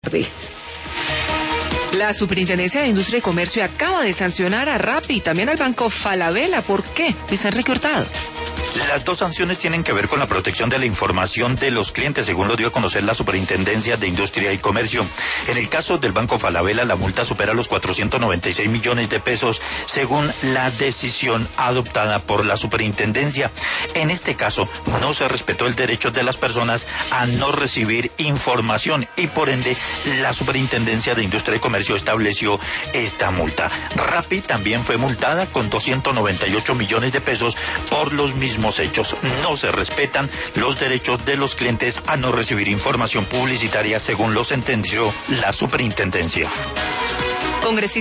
La Superintendencia de Industria y Comercio acaba de sancionar a Rappi y también al Banco Falabella. ¿Por qué? Luis Enrique Hurtado. Las dos sanciones tienen que ver con la protección de la información de los clientes, según lo dio a conocer la Superintendencia de Industria y Comercio. En el caso del Banco Falabella, la multa supera los 496 millones de pesos, según la decisión adoptada por la Superintendencia. En este caso, no se respetó el derecho de las personas a no recibir información y, por ende, la Superintendencia de Industria y Comercio estableció esta multa. Rappi también fue multada con 298 millones de pesos por los mismos hechos. No se respetan los derechos de los clientes a no recibir información publicitaria, según lo sentenció la Superintendencia.